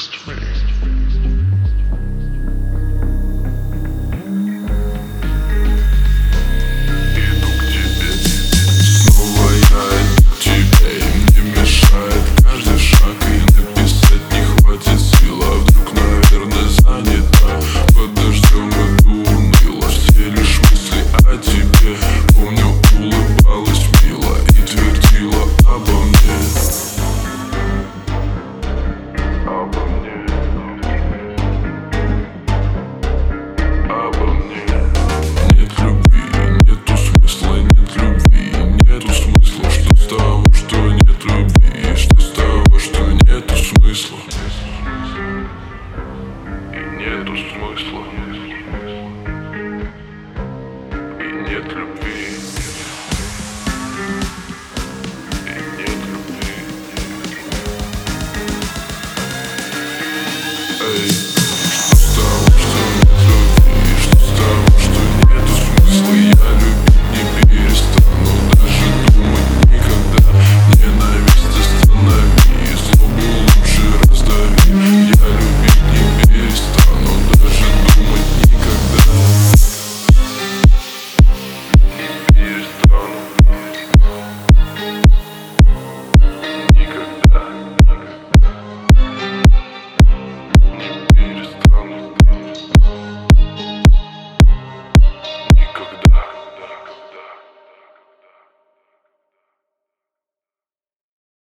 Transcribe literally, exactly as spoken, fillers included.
next me. Иду к тебе. Снова я иду к тебе, и мне мешает каждый шаг, и написать не хватит сил, а вдруг, наверное, занята. Подождем эту уныло, все лишь мысли о тебе. Помню, улыбалась мило и твердила обо мне. Обо мне. Обо мне. Нет любви, нету смысла, нет любви, нету смысла. Что с того, что нет любви, что с того, что нету смысла. И нету смысла. И нет любви.